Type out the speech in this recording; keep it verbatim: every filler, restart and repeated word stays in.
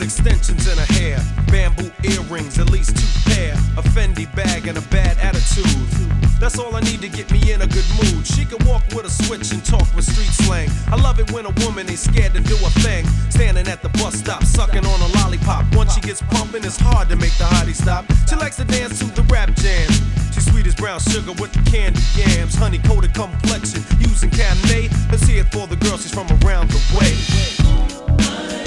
with extensions in her hair, bamboo earrings, at least two pair, a Fendi bag and a bad attitude. That's all I need to get me in a good mood. She can walk with a switch and talk with street slang. I love it when a woman ain't scared to do a thing. Standing at the bus stop, sucking on a lollipop. Once she gets pumping, it's hard to make the hottie stop. She likes to dance to the rap jams. She's sweet as brown sugar with the candy yams. Honey coated complexion, using Cabernet. Let's hear it for the girl, she's from around the way.